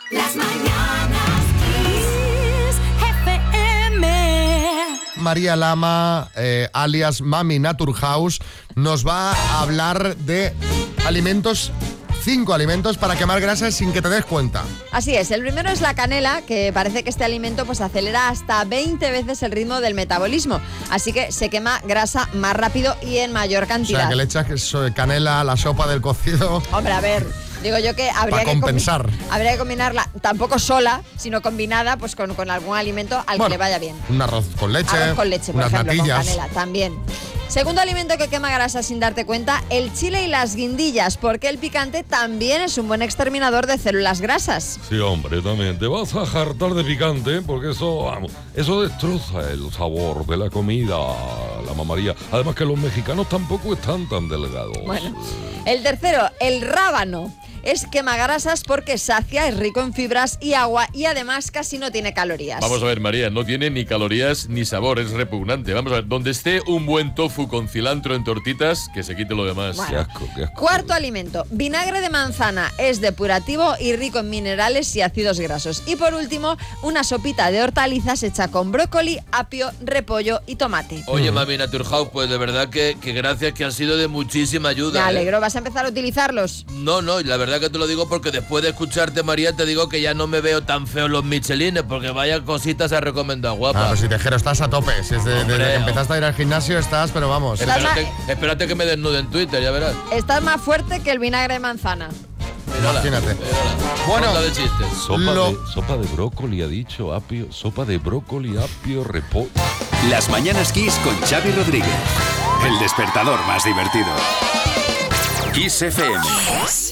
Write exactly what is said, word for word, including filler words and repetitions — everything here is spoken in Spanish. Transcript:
Las mañanas Kiss F M. María Lama, eh, alias Mami Naturhaus, nos va a hablar de alimentos, cinco alimentos para quemar grasas sin que te des cuenta. Así es, el primero es la canela, que parece que este alimento pues acelera hasta veinte veces el ritmo del metabolismo, así que se quema grasa más rápido y en mayor cantidad. O sea, que le echas canela a la sopa del cocido. Hombre, a ver, digo yo que habría para que compensar. Combi- habría que combinarla, tampoco sola, sino combinada pues con, con algún alimento al Bueno, que le vaya bien. Un arroz con leche, Arroz con leche, por unas ejemplo, natillas. con canela, también. Segundo alimento que quema grasa sin darte cuenta, el chile y las guindillas, porque el picante también es un buen exterminador de células grasas. Sí, hombre, también. Te vas a hartar de picante porque eso, vamos, eso destroza el sabor de la comida, la mamaría. Además que los mexicanos tampoco están tan delgados. Bueno, el tercero, el rábano. Es quemagrasas porque sacia, es rico en fibras y agua y además casi no tiene calorías. Vamos a ver, María, no tiene ni calorías ni sabor, es repugnante. Vamos a ver, donde esté un buen tofu con cilantro en tortitas, que se quite lo demás. Bueno. Qué asco, qué asco. Cuarto alimento, vinagre de manzana, es depurativo y rico en minerales y ácidos grasos. Y por último, una sopita de hortalizas hecha con brócoli, apio, repollo y tomate. Oye, Mami Naturhaus, pues de verdad que, que gracias, que ha sido de muchísima ayuda. Me ¿eh? alegro, ¿vas a empezar a utilizarlos? No, no, la verdad que te lo digo porque después de escucharte, María, te digo que ya no me veo tan feo los michelines, porque vaya cositas ha recomendado, guapa. Ah, pues si te dijera, estás a tope. Si es de- Hombre, desde que empezaste a ir al gimnasio estás, pero vamos. Estás Espérate, espérate que me desnude en Twitter, ya verás. Estás más fuerte que el vinagre de manzana. Mírala, Imagínate. mírala. Bueno, Ronda de chistes. Sopa, Lo- de, sopa de brócoli, ha dicho, apio. Sopa de brócoli, apio, repollo. Las mañanas Kiss con Xavi Rodríguez. El despertador más divertido. Kiss F M.